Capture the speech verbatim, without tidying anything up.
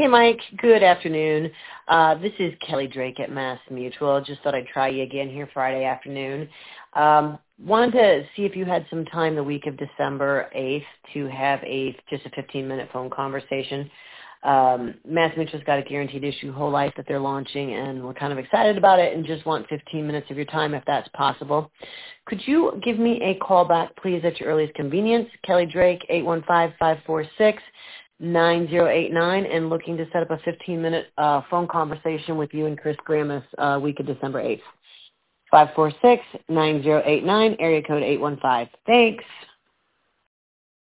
Hey, Mike. Good afternoon. Uh, this is Kelly Drake at Mass Mutual. Just thought I'd try you again here Friday afternoon. Um, wanted to see if you had some time the week of December eighth to have a just a fifteen-minute phone conversation. Um, Mass Mutual's got a guaranteed issue whole life that they're launching, and we're kind of excited about it and just want fifteen minutes of your time if that's possible. Could you give me a call back, please, at your earliest convenience? Kelly Drake, eight one five, five four six, nine zero eight nine, and looking to set up a fifteen-minute uh, phone conversation with you and Chris Gramis uh, week of December eighth. five four six, nine zero eight nine, area code eight one five. Thanks.